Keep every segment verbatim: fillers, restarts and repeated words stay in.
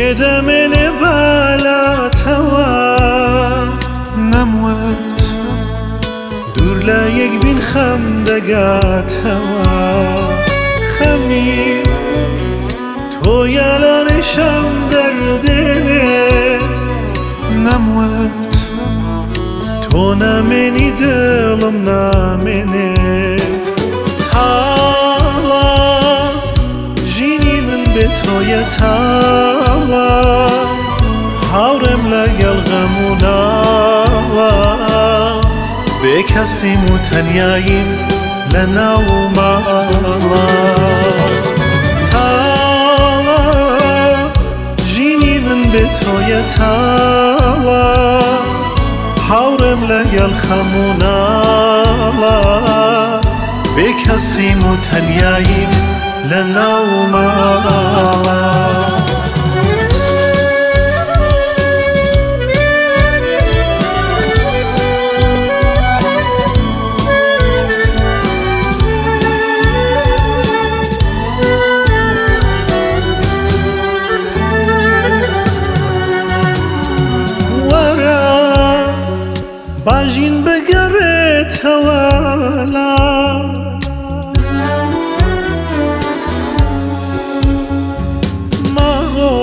تێدە منێ بالاتەوە نەموت دوور لە یەک بین خەم دەگاتەوە خەمی تۆیە لە ڕیشەم دەردێنێ نەموت تۆ نامێنی دڵم نامێنێ تاڵە ژینی من بێ تۆیە تاڵە هاوڕێم لەگەڵ غەم و ناڵە بێ کەسیم و تەنیاییم لە ناو ماڵە تاڵە ژینی من بێ تۆیە تاڵە هاوڕێم لەگەڵ خەم و ناڵە بێ کەسیم و تەنیاییم لە ناو ماڵە باژین بگەڕێتەوە لام ماغۆ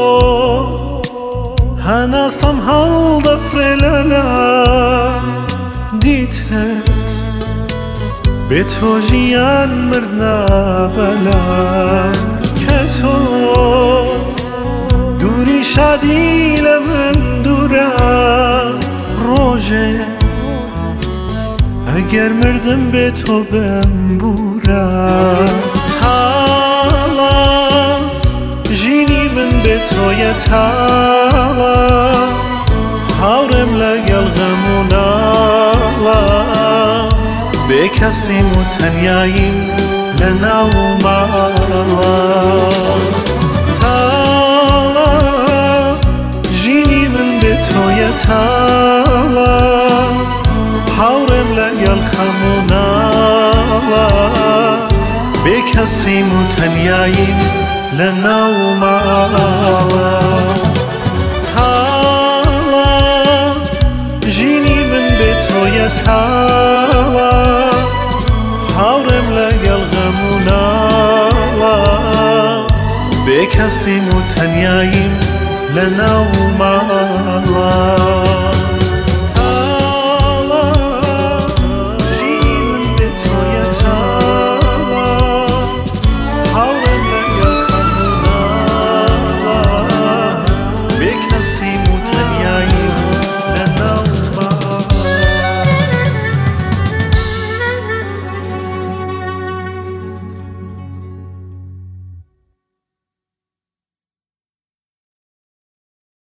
هەناسەم هەڵدەفرێ لەلام دیتت بێ تۆ ژیان مردنا بەلام کە تۆ دووری شادی لە من دوورە ڕۆژێ ئەگەر مردم بێ تۆ بم بورە تاڵە ژینی من بێ تۆیە تاڵە هاوڕێم لەگەڵ غەم و ناڵە بێ کەسیم و تەنیاییم لە ناو ماڵە تاڵە ژینی من بێ تۆیە تاڵە هاوڕێم لەگەڵ خەم و ناڵە بێ کەسیم و تەنیاییم لە ناو ماڵە تاڵە ژینی من بێ تۆیە تاڵە هاوڕێم لەگەڵ غەم و ناڵە بێ کەسیم و تەنیاییم لە ناو ماڵە